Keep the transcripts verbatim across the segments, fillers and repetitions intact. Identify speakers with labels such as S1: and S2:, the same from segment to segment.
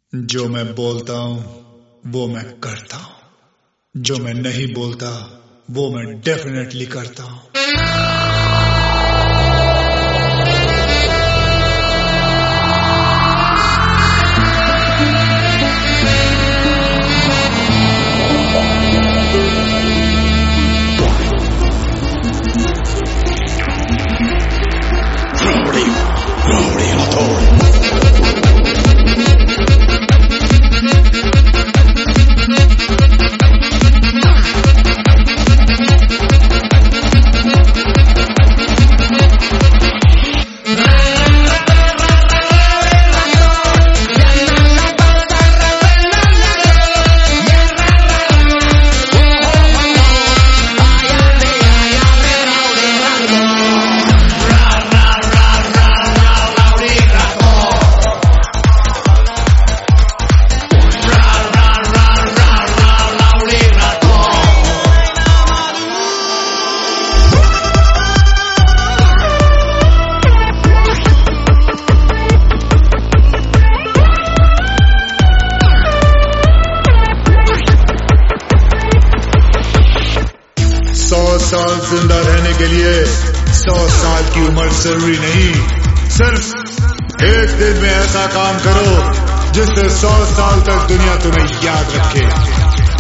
S1: जो मैं बोलता हूँ वो मैं करता हूँ, जो मैं नहीं बोलता वो मैं डेफिनेटली करता हूँ। साल जिंदा रहने के लिए सौ साल की उम्र जरूरी नहीं, सिर्फ एक दिन में ऐसा काम करो जिससे सौ साल तक दुनिया तुम्हें याद रखे।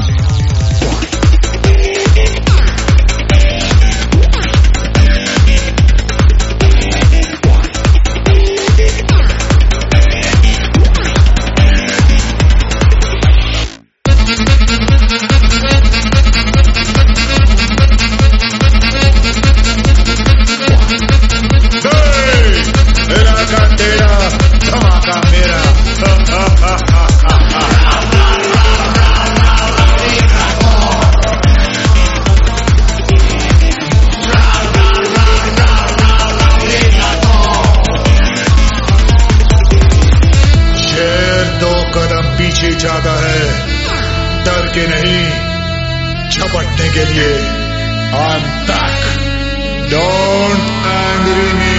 S1: पीछे जाता है डर के नहीं, झपटने के लिए। I'm back. Don't angry me.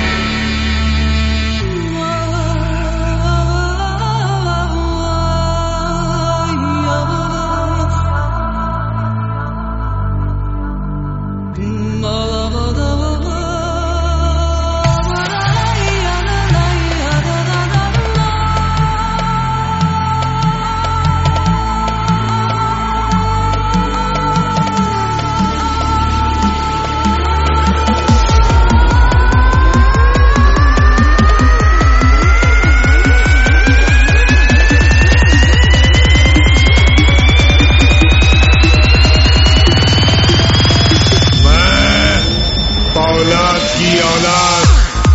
S1: औलाद की औलाद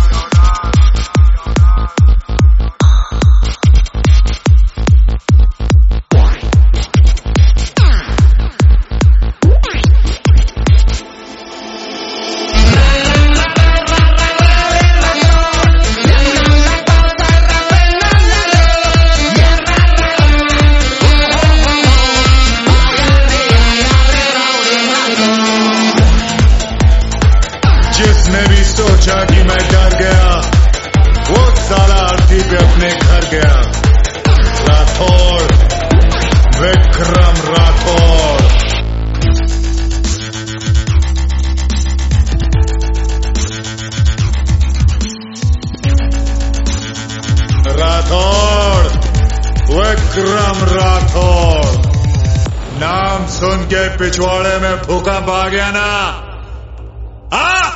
S1: जिसने भी सोचा कि मैं डर गया वो साला अर्थी पे अपने घर गया। राठौड़, विक्रम राठौड़। राठौड़, विक्रम राठौड़। नाम सुन के पिछवाड़े में भूकंप आ गया ना। आ